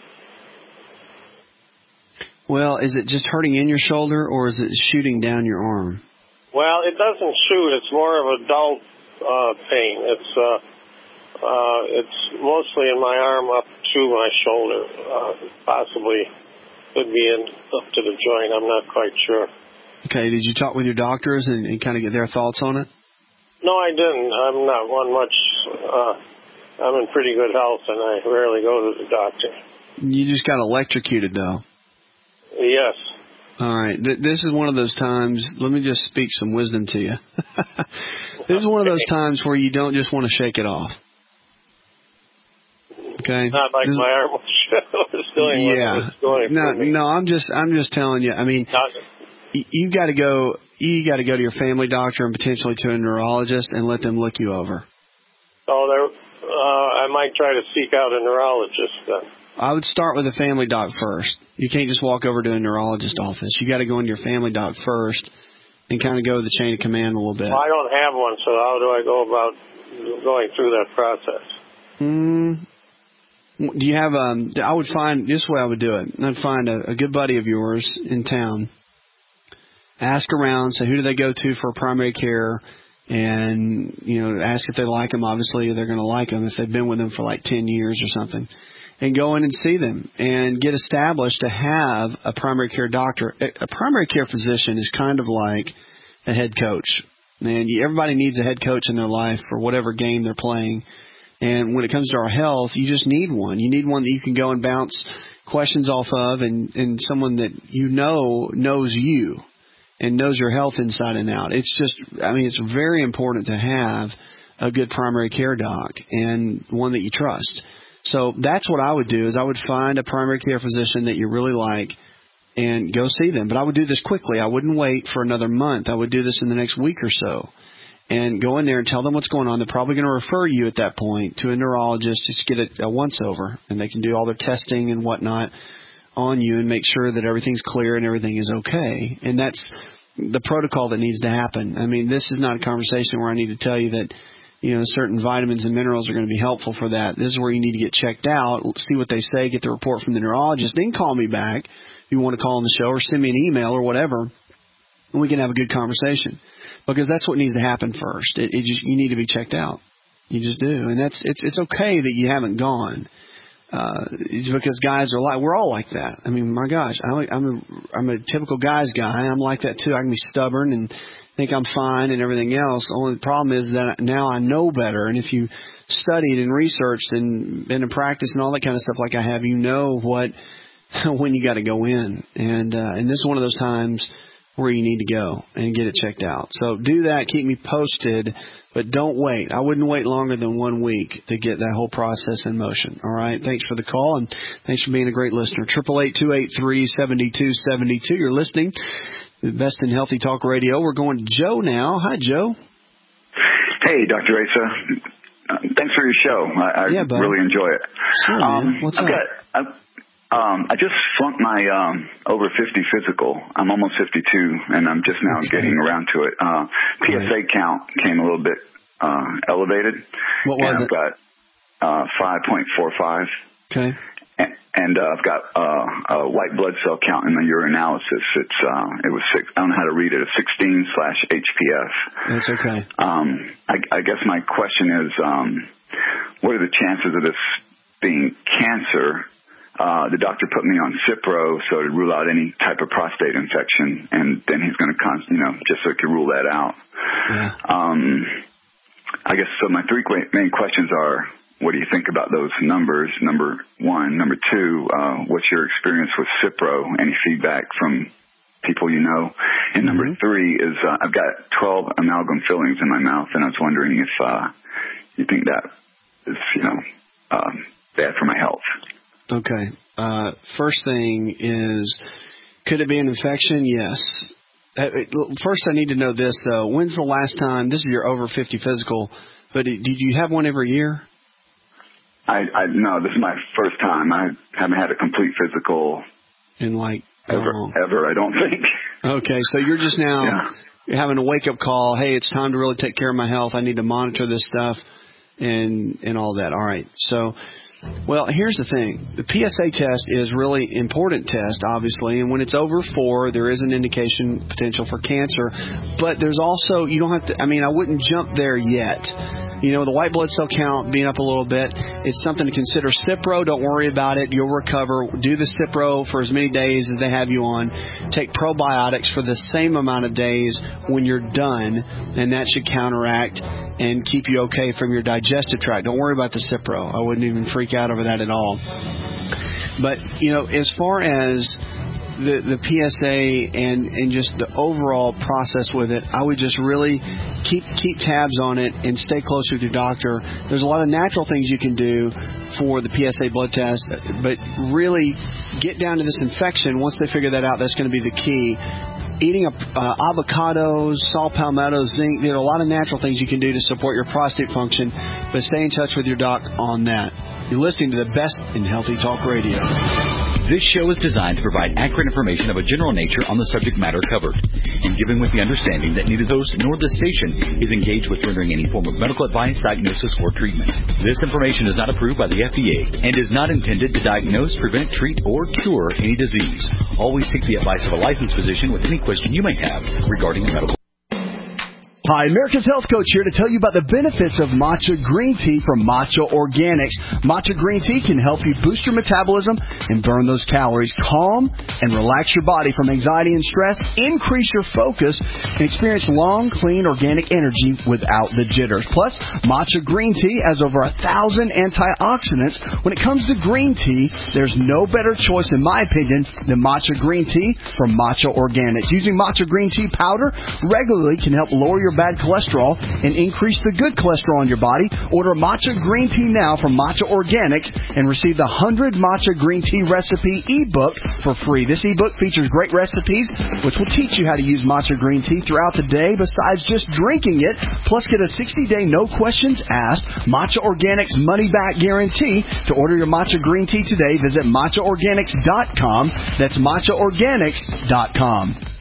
Well, is it just hurting in your shoulder, or is it shooting down your arm? Well, it doesn't shoot. It's more of a dull uh, pain. It's uh, Uh, it's mostly in my arm up to my shoulder. Uh, possibly could be in up to the joint. I'm not quite sure. Okay. Did you talk with your doctors and, and kind of get their thoughts on it? No, I didn't. I'm not one much. Uh, I'm in pretty good health, and I rarely go to the doctor. You just got electrocuted, though. Yes. All right. Th- this is one of those times. Let me just speak some wisdom to you. This is one of those times where you don't just want to shake it off. Okay. Not like this, my arm was doing yeah. what it was doing no, for me. no, I'm just, I'm just telling you. I mean, y- you got to go, you got to go to your family doctor and potentially to a neurologist and let them look you over. Oh, there. Uh, I might try to seek out a neurologist then. I would start with a family doc first. You can't just walk over to a neurologist office. You got to go into your family doc first and kind of go the chain of command a little bit. Well, I don't have one, so how do I go about going through that process? Hmm. Do you have um? I would find this way. I would do it. I'd find a, a good buddy of yours in town. Ask around. Say, who do they go to for primary care? And, you know, ask if they like them. Obviously, they're going to like them if they've been with them for like ten years or something. And go in and see them and get established to have a primary care doctor. A primary care physician is kind of like a head coach. And everybody needs a head coach in their life for whatever game they're playing. And when it comes to our health, you just need one. You need one that you can go and bounce questions off of, and, and someone that you know knows you and knows your health inside and out. It's just, I mean, it's very important to have a good primary care doc and one that you trust. So that's what I would do is I would find a primary care physician that you really like and go see them. But I would do this quickly. I wouldn't wait for another month. I would do this in the next week or so. And go in there and tell them what's going on. They're probably going to refer you at that point to a neurologist just to get a once-over. And they can do all their testing and whatnot on you and make sure that everything's clear and everything is okay. And that's the protocol that needs to happen. I mean, this is not a conversation where I need to tell you that, you know, certain vitamins and minerals are going to be helpful for that. This is where you need to get checked out, see what they say, get the report from the neurologist, then call me back if you want to call on the show or send me an email or whatever, and we can have a good conversation. Because that's what needs to happen first. It, it just, you need to be checked out. You just do. And that's it's it's okay that you haven't gone. Uh, it's because guys are like, we're all like that. I mean, my gosh, I, I'm a, I'm a typical guy's guy. I'm like that too. I can be stubborn and think I'm fine and everything else. The only problem is that now I know better. And if you studied and researched and been in practice and all that kind of stuff like I have, you know what, when you got to go in. And, uh, and this is one of those times where you need to go and get it checked out. So do that. Keep me posted, but don't wait. I wouldn't wait longer than one week to get that whole process in motion. All right. Thanks for the call, and thanks for being a great listener. Triple eight two eight three seventy two seventy two. You're listening to the Best in Healthy Talk Radio. We're going to Joe now. Hi, Joe. Hey, Doctor Asa. Uh, thanks for your show. I, I yeah, really enjoy it. Sure, um, man. What's I've up? Got, I've, Um, I just flunked my um, over fifty physical. I'm almost fifty-two, and I'm just now getting around to it. Uh, P S A count came a little bit uh, elevated. What was and it? I've got uh, five point four five. Okay. And, and uh, I've got uh, a white blood cell count in the urinalysis. It's uh, it was six. I don't know how to read it. It's sixteen slash H P F. That's okay. Um, I, I guess my question is, um, what are the chances of this being cancer? Uh, the doctor put me on Cipro so to rule out any type of prostate infection, and then he's going to, con- you know, just so he can rule that out. Yeah. Um, I guess so. My three main questions are: what do you think about those numbers? Number one. Number two. Uh, what's your experience with Cipro? Any feedback from people you know? And number mm-hmm. three is uh, I've got twelve amalgam fillings in my mouth, and I was wondering if uh, you think that is, you know, uh, bad for my health. Okay. Uh, first thing is, could it be an infection? Yes. First, I need to know this, though. When's the last time, this is your over fifty physical, but did you have one every year? I, I no, this is my first time. I haven't had a complete physical in like ever, long? ever, I don't think. Okay, so you're just now yeah. you're having a wake-up call. Hey, it's time to really take care of my health. I need to monitor this stuff and and all that. All right, so... Well, here's the thing. The P S A test is really important test, obviously, and when it's over four, there is an indication potential for cancer. But there's also, you don't have to, I mean, I wouldn't jump there yet. You know, the white blood cell count being up a little bit, it's something to consider. Cipro, don't worry about it. You'll recover. Do the Cipro for as many days as they have you on. Take probiotics for the same amount of days when you're done, and that should counteract and keep you okay from your digestive tract. Don't worry about the Cipro. I wouldn't even freak out over that at all. But, you know, as far as the the P S A and, and just the overall process with it, I would just really keep keep tabs on it and stay close with your doctor. There's a lot of natural things you can do for the P S A blood test, but really get down to this infection. Once they figure that out, that's going to be the key. Eating a, uh, avocados, saw palmetto, zinc, there are a lot of natural things you can do to support your prostate function, but stay in touch with your doc on that. You're listening to the Best in Healthy Talk Radio. This show is designed to provide accurate information of a general nature on the subject matter covered, and given with the understanding that neither the host nor the station is engaged with rendering any form of medical advice, diagnosis, or treatment. This information is not approved by the F D A and is not intended to diagnose, prevent, treat, or cure any disease. Always seek the advice of a licensed physician with any question you may have regarding a medical. Hi, America's Health Coach here to tell you about the benefits of matcha green tea from Matcha Organics. Matcha green tea can help you boost your metabolism and burn those calories, calm and relax your body from anxiety and stress, increase your focus, and experience long, clean, organic energy without the jitters. Plus, matcha green tea has over a thousand antioxidants. When it comes to green tea, there's no better choice, in my opinion, than matcha green tea from Matcha Organics. Using matcha green tea powder regularly can help lower your bad cholesterol and increase the good cholesterol in your body. Order matcha green tea now from Matcha Organics and receive the one hundred Matcha Green Tea Recipe ebook for free. This ebook features great recipes which will teach you how to use matcha green tea throughout the day besides just drinking it. Plus, get a sixty day no questions asked Matcha Organics money back guarantee. To order your matcha green tea today, visit matcha organics dot com. That's matcha organics dot com.